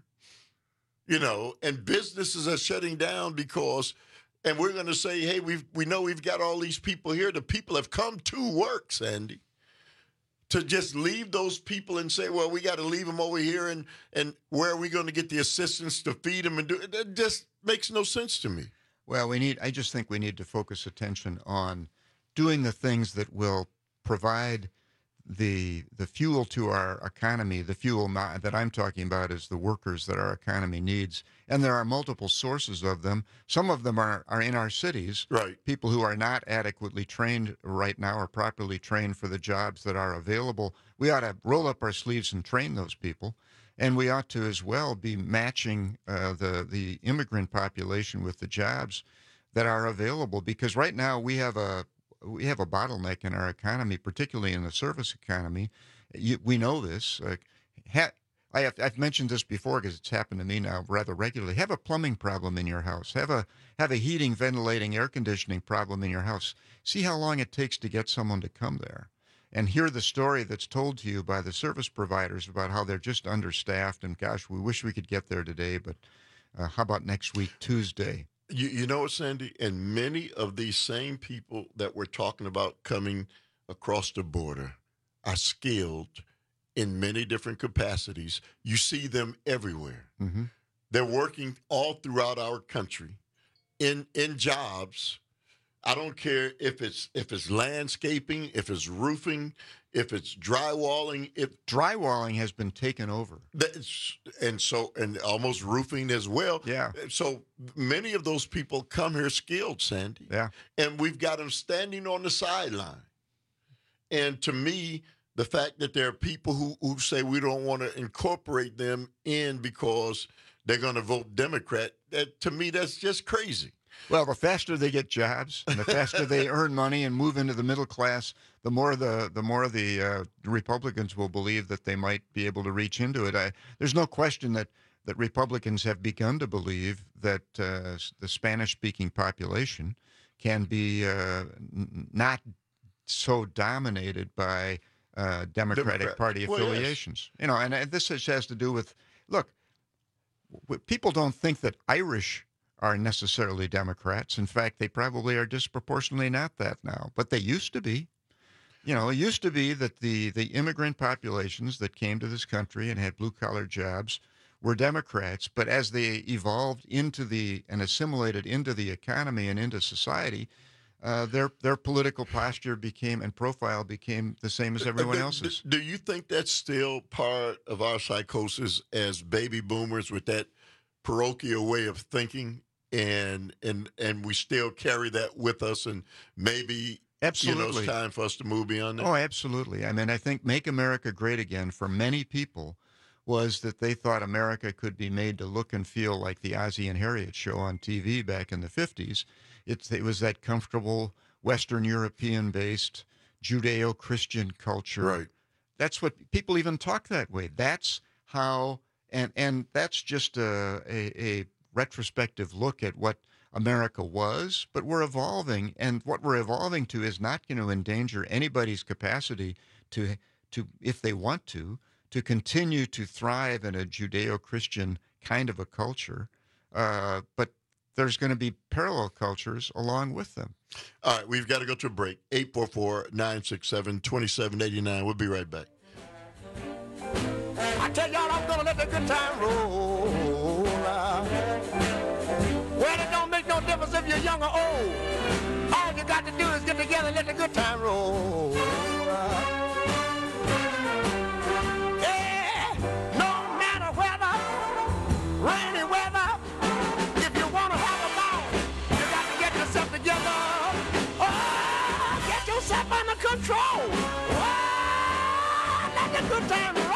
and businesses are shutting down because, and we're going to say, hey, we know we've got all these people here. The people have come to work, Sandy. To just leave those people and say, well, we got to leave them over here, and where are we going to get the assistance to feed them and do it? That just makes no sense to me. Well, I just think we need to focus attention on doing the things that will provide the fuel to our economy. The fuel that I'm talking about is the workers that our economy needs. And there are multiple sources of them. Some of them are in our cities. Right. People who are not adequately trained right now or properly trained for the jobs that are available. We ought to roll up our sleeves and train those people. And we ought to as well be matching the immigrant population with the jobs that are available, because right now we have a bottleneck in our economy, particularly in the service economy. We know this. I've mentioned this before because it's happened to me now rather regularly. Have a plumbing problem in your house. Have a heating, ventilating, air conditioning problem in your house. See how long it takes to get someone to come there, and hear the story that's told to you by the service providers about how they're just understaffed and, gosh, we wish we could get there today, but how about next week, Tuesday? You know what, Sandy? And many of these same people that we're talking about coming across the border are skilled in many different capacities. You see them everywhere. Mm-hmm. They're working all throughout our country in jobs. I don't care if it's landscaping, if it's roofing, if it's drywalling. Drywalling has been taken over, and almost roofing as well. Yeah. So many of those people come here skilled, Sandy. Yeah. And we've got them standing on the sideline. And to me, the fact that there are people who say we don't want to incorporate them in because they're going to vote Democrat, to me, that's just crazy. Well, the faster they get jobs and the faster they earn money and move into the middle class, the more the Republicans will believe that they might be able to reach into it. There's no question that Republicans have begun to believe that the Spanish-speaking population can be not so dominated by Democratic Party affiliations. Well, yes. And this has to do with, look, people don't think that Irish are necessarily Democrats. In fact, they probably are disproportionately not that now, but they used to be. It used to be that the immigrant populations that came to this country and had blue-collar jobs were Democrats, but as they evolved into and assimilated into the economy and into society, their political posture and profile became the same as everyone else's. Do you think that's still part of our psychosis as baby boomers, with that parochial way of thinking, and we still carry that with us, and maybe absolutely it's time for us to move beyond that? Oh, absolutely. I mean, I think Make America Great Again for many people was that they thought America could be made to look and feel like the Ozzie and Harriet show on TV back in the 50s. It was that comfortable Western European-based Judeo-Christian culture. Right. That's what people even talk that way. That's how, and that's just a retrospective look at what America was, but we're evolving, and what we're evolving to is not going to endanger anybody's capacity to if they want to continue to thrive in a Judeo-Christian kind of a culture, but there's going to be parallel cultures along with them. All right, we've got to go to a break. 844-967-2789. We'll be right back. I tell y'all I'm going to let the good time roll. Well, it don't make no difference if you're young or old. All you got to do is get together and let the good time roll. Yeah, no matter weather, rainy weather, if you want to have a ball, you got to get yourself together. Oh, get yourself under control. Oh, let the good time roll.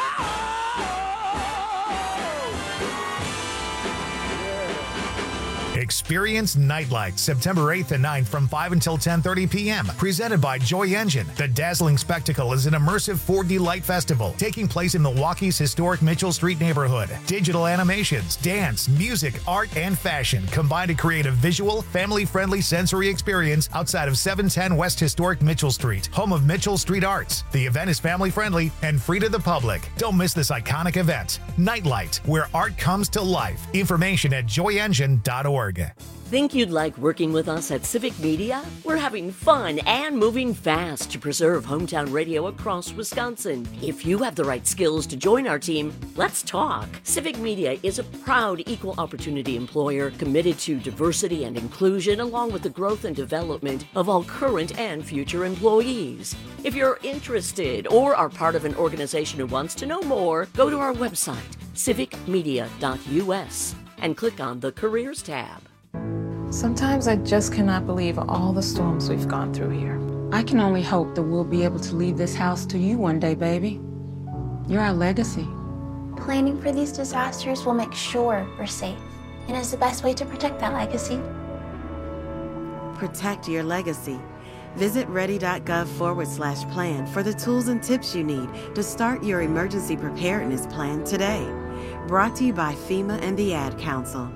Experience Nightlight, September 8th and 9th from 5 until 10:30 p.m. Presented by Joy Engine. The dazzling spectacle is an immersive 4D light festival taking place in Milwaukee's historic Mitchell Street neighborhood. Digital animations, dance, music, art, and fashion combine to create a visual, family-friendly sensory experience outside of 710 West Historic Mitchell Street, home of Mitchell Street Arts. The event is family-friendly and free to the public. Don't miss this iconic event. Nightlight, where art comes to life. Information at joyengine.org. Think you'd like working with us at Civic Media? We're having fun and moving fast to preserve hometown radio across Wisconsin. If you have the right skills to join our team, let's talk. Civic Media is a proud equal opportunity employer committed to diversity and inclusion, along with the growth and development of all current and future employees. If you're interested or are part of an organization who wants to know more, go to our website, civicmedia.us, and click on the Careers tab. Sometimes I just cannot believe all the storms we've gone through here. I can only hope that we'll be able to leave this house to you one day, baby. You're our legacy. Planning for these disasters will make sure we're safe, and is the best way to protect that legacy. protect your legacy. Visit ready.gov/plan for the tools and tips you need to start your emergency preparedness plan today. Brought to you by FEMA and the Ad Council.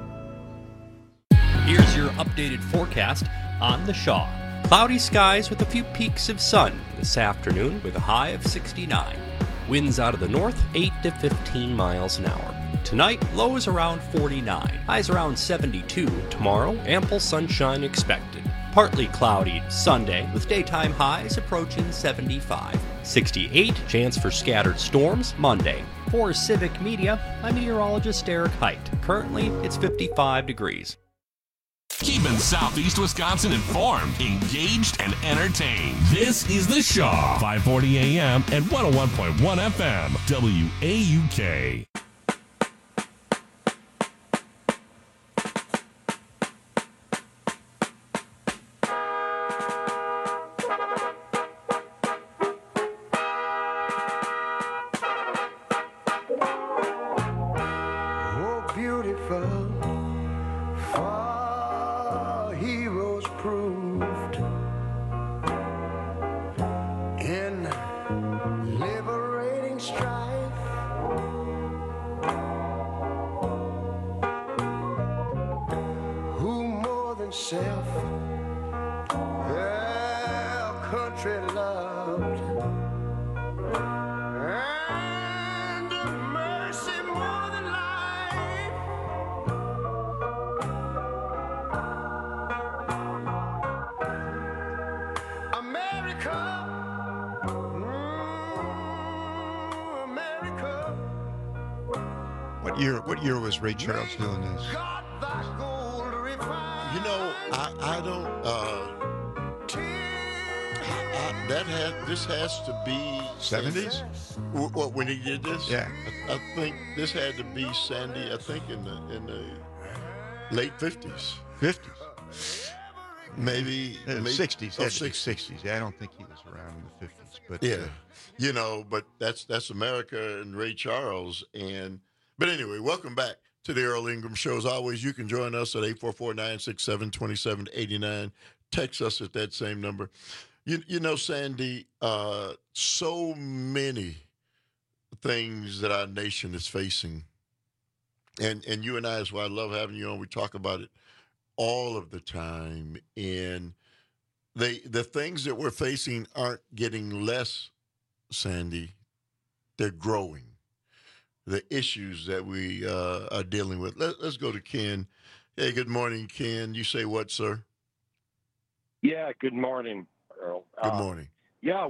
Here's your updated forecast on the Shaw. Cloudy skies with a few peaks of sun this afternoon with a high of 69. Winds out of the north 8 to 15 miles an hour. Tonight, lows around 49. Highs around 72. Tomorrow, ample sunshine expected. Partly cloudy Sunday with daytime highs approaching 75. 68, chance for scattered storms Monday. For Civic Media, I'm meteorologist Eric Height. Currently, it's 55 degrees. Keeping Southeast Wisconsin informed, engaged, and entertained. This is The Shaw, 540 AM and 101.1 FM, WAUK. What year was Ray Charles doing this? You know, I don't. This has to be 70s. What, when he did this? Yeah, I think this had to be Sandy. I think in the late 50s. 50s. Maybe 60s. Oh, 60s. Yeah, I don't think he was around in the 50s. But yeah, but that's America and Ray Charles. But anyway, welcome back to the Earl Ingram Show. As always, you can join us at 844-967-2789. Text us at that same number. You know, Sandy, so many things that our nation is facing. And you and I, is why I love having you on. We talk about it all of the time. And the things that we're facing aren't getting less, Sandy. They're growing. The issues that we are dealing with. Let's go to Ken. Hey, good morning, Ken. You say what, sir? Yeah, good morning, Earl. Good morning. Yeah,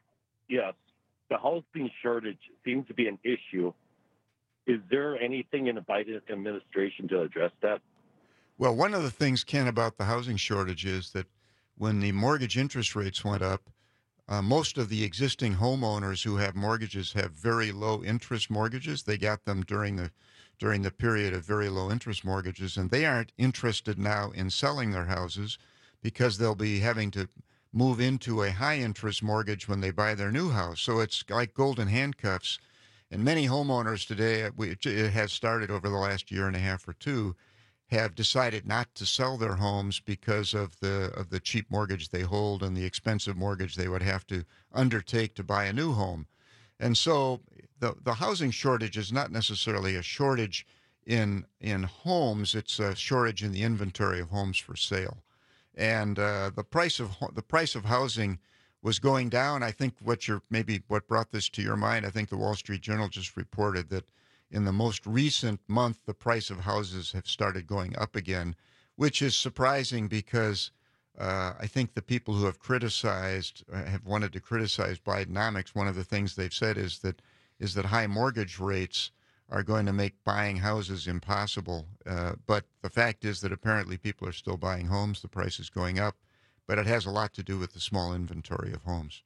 the housing shortage seems to be an issue. Is there anything in the Biden administration to address that? Well, one of the things, Ken, about the housing shortage is that when the mortgage interest rates went up, most of the existing homeowners who have mortgages have very low interest mortgages. They got them during the period of very low interest mortgages, and they aren't interested now in selling their houses because they'll be having to move into a high interest mortgage when they buy their new house. So it's like golden handcuffs. And many homeowners today, it has started over the last year and a half or two, have decided not to sell their homes because of the cheap mortgage they hold and the expensive mortgage they would have to undertake to buy a new home. And so the housing shortage is not necessarily a shortage in homes, it's a shortage in the inventory of homes for sale. And the price of housing was going down. I think what brought this to your mind, I think the Wall Street Journal just reported that in the most recent month, the price of houses have started going up again, which is surprising because I think the people who have wanted to criticize Bidenomics, one of the things they've said is that high mortgage rates are going to make buying houses impossible. But the fact is that apparently people are still buying homes. The price is going up, but it has a lot to do with the small inventory of homes.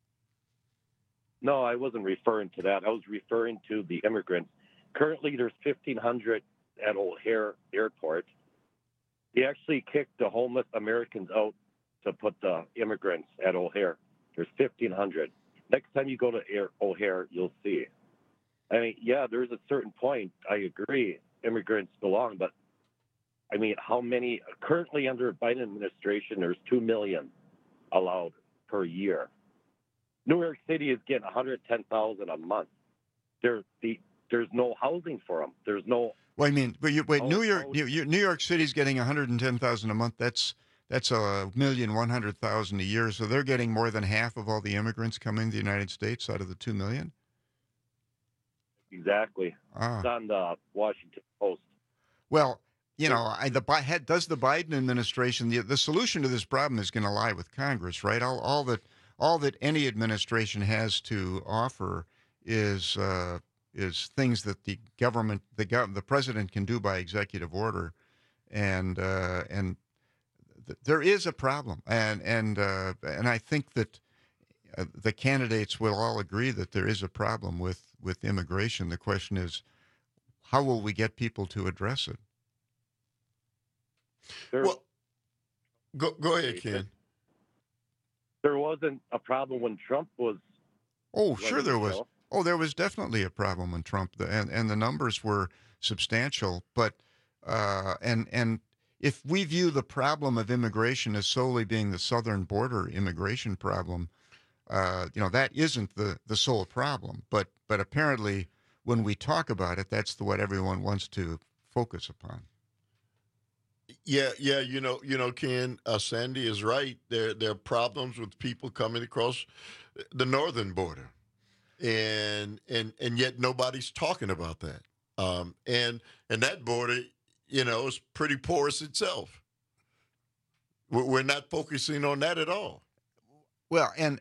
No, I wasn't referring to that. I was referring to the immigrants. Currently, there's 1,500 at O'Hare Airport. They actually kicked the homeless Americans out to put the immigrants at O'Hare. There's 1,500. Next time you go to O'Hare, you'll see. I mean, yeah, there's a certain point. I agree, immigrants belong, but I mean, how many currently under Biden administration? There's 2 million allowed per year. New York City is getting 110,000 a month. There's no housing for them. There's no. Well, I mean, New York City's getting 110,000 a month. That's 1,100,000 a year. So they're getting more than half of all the immigrants coming to the United States out of the 2 million. Exactly. It's on the Washington Post. Well, you know, does the Biden administration, the solution to this problem is going to lie with Congress, right? All that any administration has to offer is things that the government, the president can do by executive order, and there is a problem, and I think that the candidates will all agree that there is a problem with immigration. The question is, how will we get people to address it? Well, go ahead, Ken. There wasn't a problem when Trump was. Oh, sure there was. Oh, there was definitely a problem when Trump, and the numbers were substantial. But and if we view the problem of immigration as solely being the southern border immigration problem, that isn't the sole problem. But apparently, when we talk about it, that's what everyone wants to focus upon. Yeah, you know, Ken, Sandy is right. There are problems with people coming across the northern border, and yet nobody's talking about that. And that border, is pretty porous itself. We're not focusing on that at all. Well, and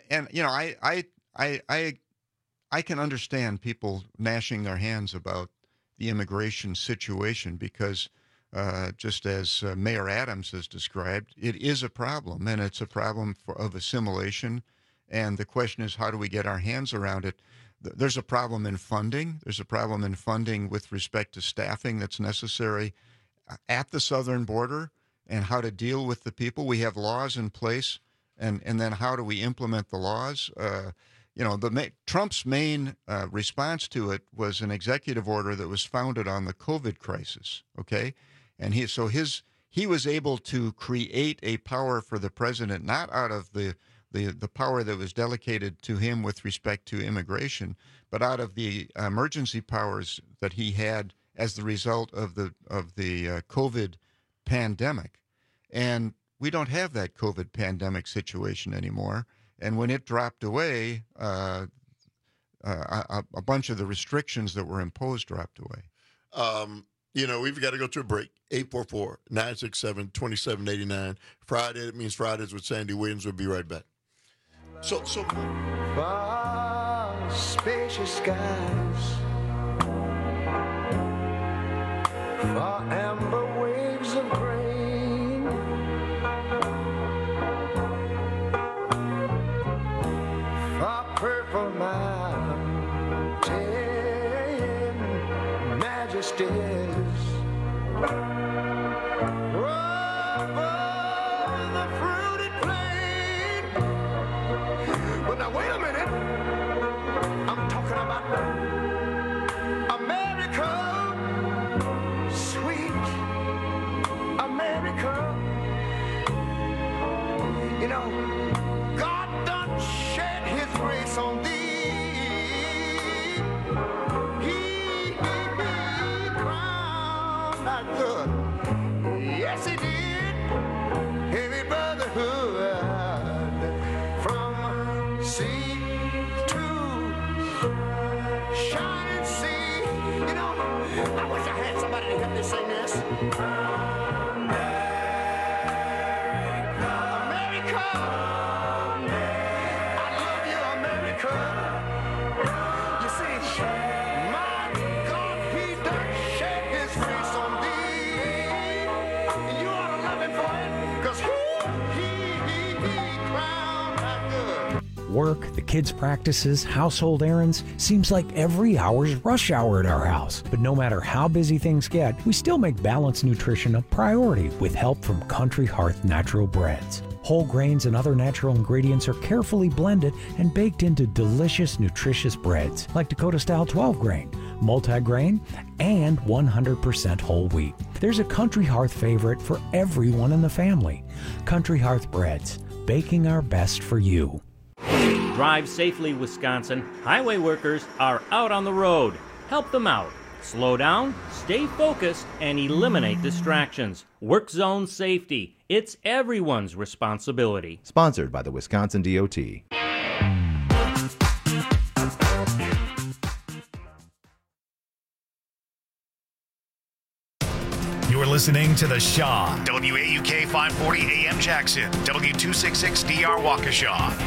I can understand people gnashing their hands about the immigration situation because. Just as Mayor Adams has described, it is a problem, and it's a problem of assimilation. And the question is, how do we get our hands around it? There's a problem in funding. There's a problem in funding with respect to staffing that's necessary at the southern border and how to deal with the people. We have laws in place, and then how do we implement the laws? Trump's main response to it was an executive order that was founded on the COVID crisis, okay? And he was able to create a power for the president, not out of the power that was delegated to him with respect to immigration, but out of the emergency powers that he had as the result of the COVID pandemic. And we don't have that COVID pandemic situation anymore. And when it dropped away, a bunch of the restrictions that were imposed dropped away. We've got to go to a break. 844-967-2789. Friday, it means Fridays with Sandy Williams. We'll be right back. So far, spacious skies, far amber waves of grain, far purple mountain majesties. Wait a minute. I'm talking about America, sweet America. God done shed his grace on thee. He crowned thy good. Yes, he did. Heavy brotherhood. Sea to shining sea. I wish I had somebody to help me sing this. America. I love you, America. You see, my God, he done shed his grace on thee. And you ought to love him for it, because he crowned thy good. Work, the kids' practices, household errands, seems like every hour's rush hour at our house. But no matter how busy things get, we still make balanced nutrition a priority with help from Country Hearth Natural Breads. Whole grains and other natural ingredients are carefully blended and baked into delicious, nutritious breads like Dakota Style 12 grain, multigrain, and 100% whole wheat. There's a Country Hearth favorite for everyone in the family. Country Hearth Breads, baking our best for you. Drive safely, Wisconsin. Highway workers are out on the road. Help them out. Slow down, stay focused, and eliminate distractions. Work zone safety. It's everyone's responsibility. Sponsored by the Wisconsin DOT. You're listening to The Shaw, WAUK 540 AM Jackson, W266DR Waukesha,